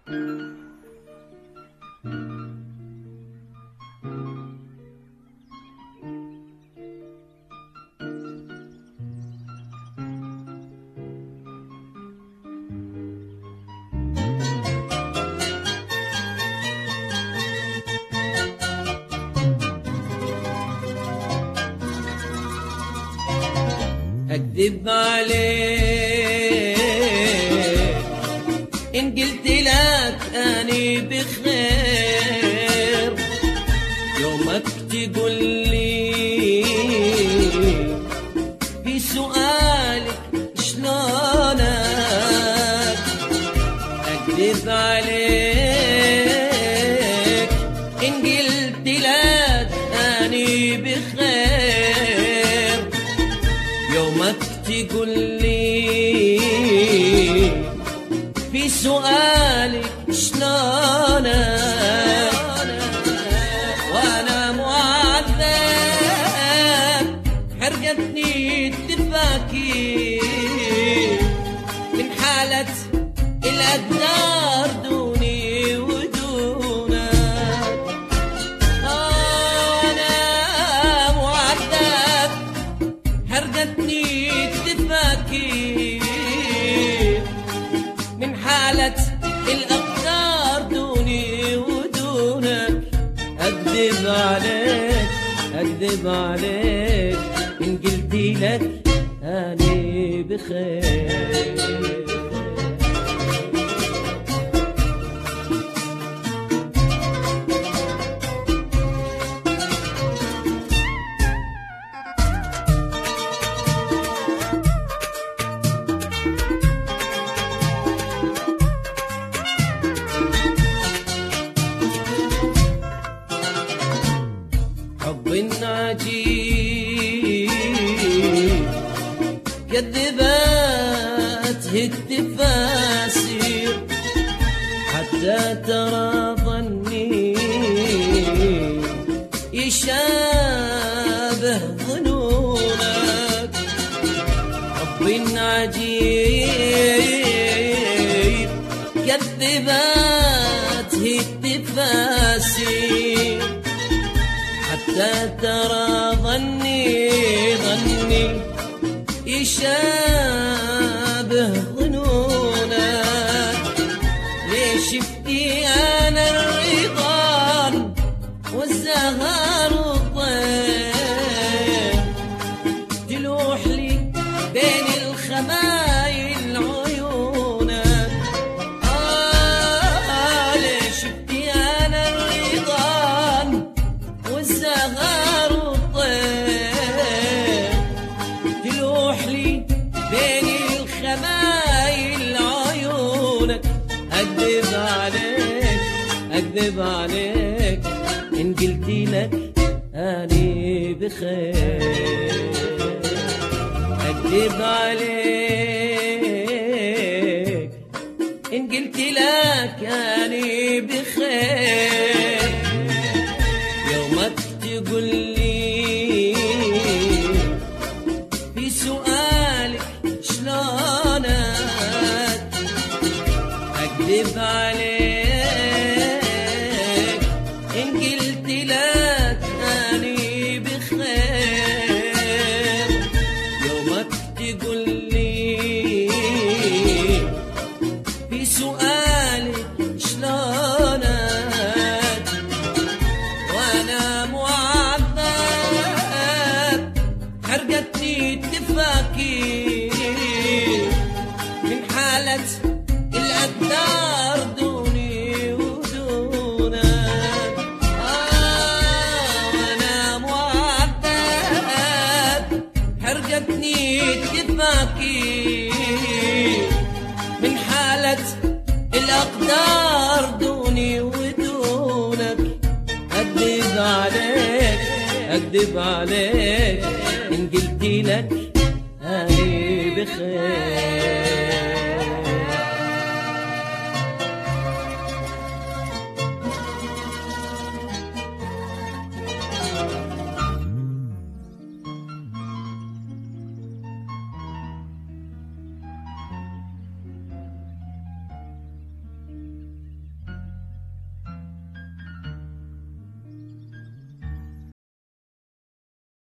أكذب عليك إن قلت لك أني بخير، يومك تقول لي في سؤالك شلونك. أكذب عليك إن قلت لك أني بخير، يومك تقول لي في سؤالك شلونك. وانا معذب حرقتني التفاكير من حالة الأقدار دوني ودونك. انا معذب حرقتني التفاكير من حالة الأقدار دوني ودونك. أكذب عليك أكذب عليك إن قلت لك أني بخير. حب عجيب كذبته التفاسير، حتى ترى ظني يشابه ظنونك. حب عجيب كذبته التفاسير، حتى ترى ظني يشابه ظنونك. ليش شفتي أنا الرضا والزهر والطير تلوح لي بين الخمايل عيونك. ليش شفتي أنا الرضا والزهر والطير تلوح لي بين الخمايل عيونك. أكذب عليك أكذب عليك إن قلت لك أني بخير. أكذب عليك إن قلت لك أني بخير، يومك تقول لي في سؤالك شلونك. أكذب عليك إن قلت لك أني بخير، يومك تقول لي في سؤالك شلونك. وانا معذب حرقتني التفاكير من حالة الأقدار دوني ودونك. وانا معذب حرقتني التفاكير من حالة الأقدار دوني ودونك. أكذب عليك أكذب عليك إن قلت لك أني بخير.